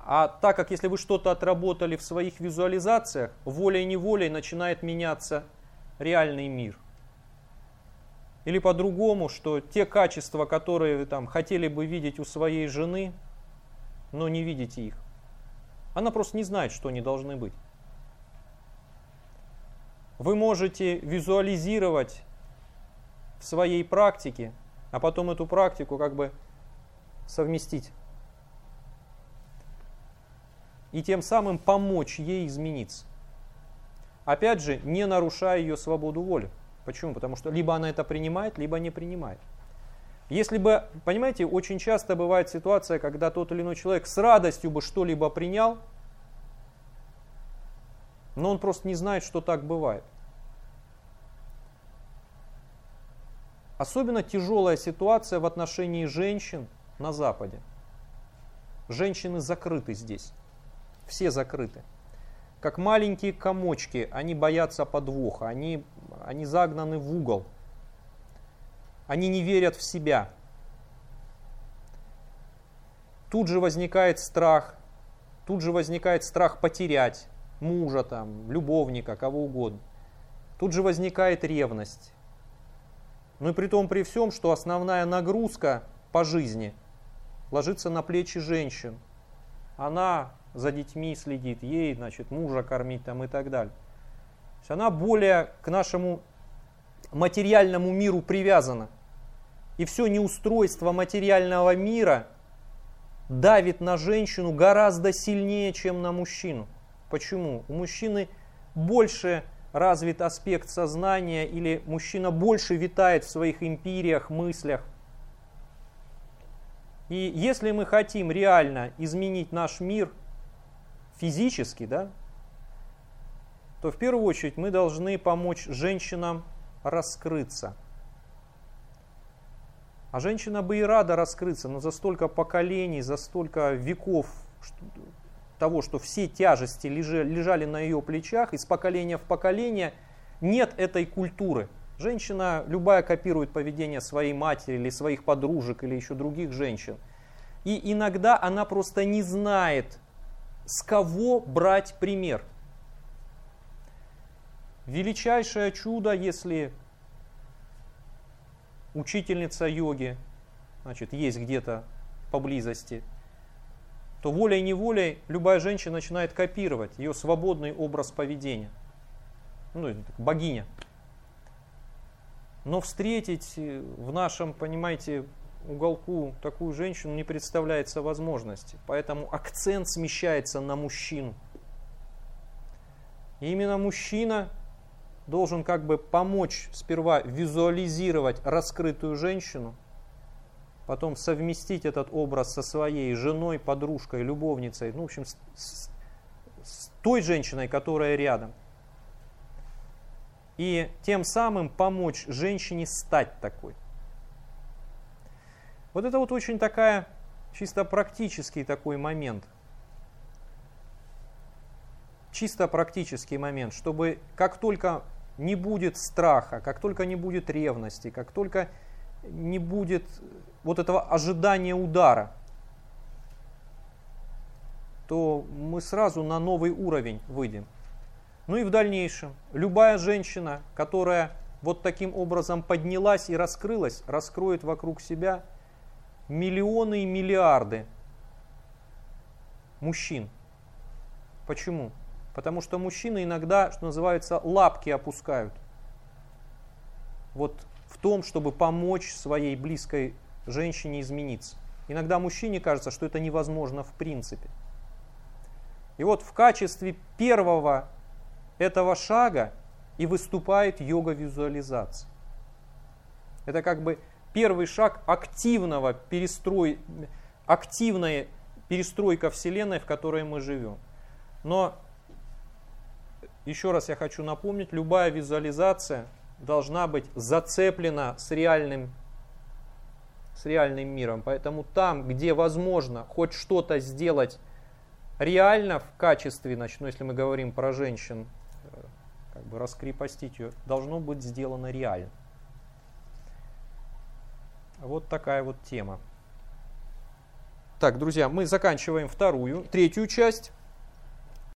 А так как если вы что-то отработали в своих визуализациях, волей-неволей начинает меняться реальный мир. Или по-другому, что те качества, которые вы там хотели бы видеть у своей жены, но не видите их. Она просто не знает, что они должны быть. Вы можете визуализировать в своей практике, а потом эту практику как бы совместить. И тем самым помочь ей измениться. Опять же, не нарушая ее свободу воли. Почему? Потому что либо она это принимает, либо не принимает. Если бы, понимаете, очень часто бывает ситуация, когда тот или иной человек с радостью бы что-либо принял, но он просто не знает, что так бывает. Особенно тяжелая ситуация в отношении женщин на Западе. Женщины закрыты здесь. Все закрыты. Как маленькие комочки, они боятся подвоха, они загнаны в угол. Они не верят в себя. Тут же возникает страх потерять мужа, там, любовника, кого угодно. Тут же возникает ревность. Ну и при том, при всем, что основная нагрузка по жизни ложится на плечи женщин. Она за детьми следит, ей, значит, мужа кормить там и так далее. То есть она более к нашему материальному миру привязана. И все неустройство материального мира давит на женщину гораздо сильнее, чем на мужчину. Почему? У мужчины больше развит аспект сознания, или мужчина больше витает в своих империях, мыслях. И если мы хотим реально изменить наш мир физически, да, то в первую очередь мы должны помочь женщинам раскрыться. А женщина бы и рада раскрыться, но за столько поколений, за столько веков того, что все тяжести лежали на ее плечах, из поколения в поколение нет этой культуры. Женщина любая копирует поведение своей матери или своих подружек или еще других женщин. И иногда она просто не знает, с кого брать пример. Величайшее чудо, если учительница йоги, значит, есть где-то поблизости, то волей-неволей любая женщина начинает копировать ее свободный образ поведения. Ну, богиня. Но встретить в нашем, понимаете, уголку такую женщину не представляется возможности. Поэтому акцент смещается на мужчину. И именно мужчина должен как бы помочь сперва визуализировать раскрытую женщину, потом совместить этот образ со своей женой, подружкой, любовницей, ну, в общем, с той женщиной, которая рядом. И тем самым помочь женщине стать такой. Вот это вот очень такая, чисто практический такой момент. Чисто практический момент, чтобы как только не будет страха, как только не будет ревности, как только не будет вот этого ожидания удара, то мы сразу на новый уровень выйдем. Ну и в дальнейшем любая женщина, которая вот таким образом поднялась и раскрылась, раскроет вокруг себя миллионы и миллиарды мужчин. Почему? Потому что мужчины иногда, что называется, лапки опускают. Вот в том, чтобы помочь своей близкой женщине измениться. Иногда мужчине кажется, что это невозможно в принципе. И вот в качестве первого этого шага и выступает йога-визуализация. Это как бы первый шаг активная перестройка Вселенной, в которой мы живем. Но еще раз я хочу напомнить, любая визуализация должна быть зацеплена с реальным миром. Поэтому там, где возможно хоть что-то сделать реально в качестве, значит, ну, если мы говорим про женщин, как бы раскрепостить ее, должно быть сделано реально. Вот такая вот тема. Так, друзья, мы заканчиваем третью часть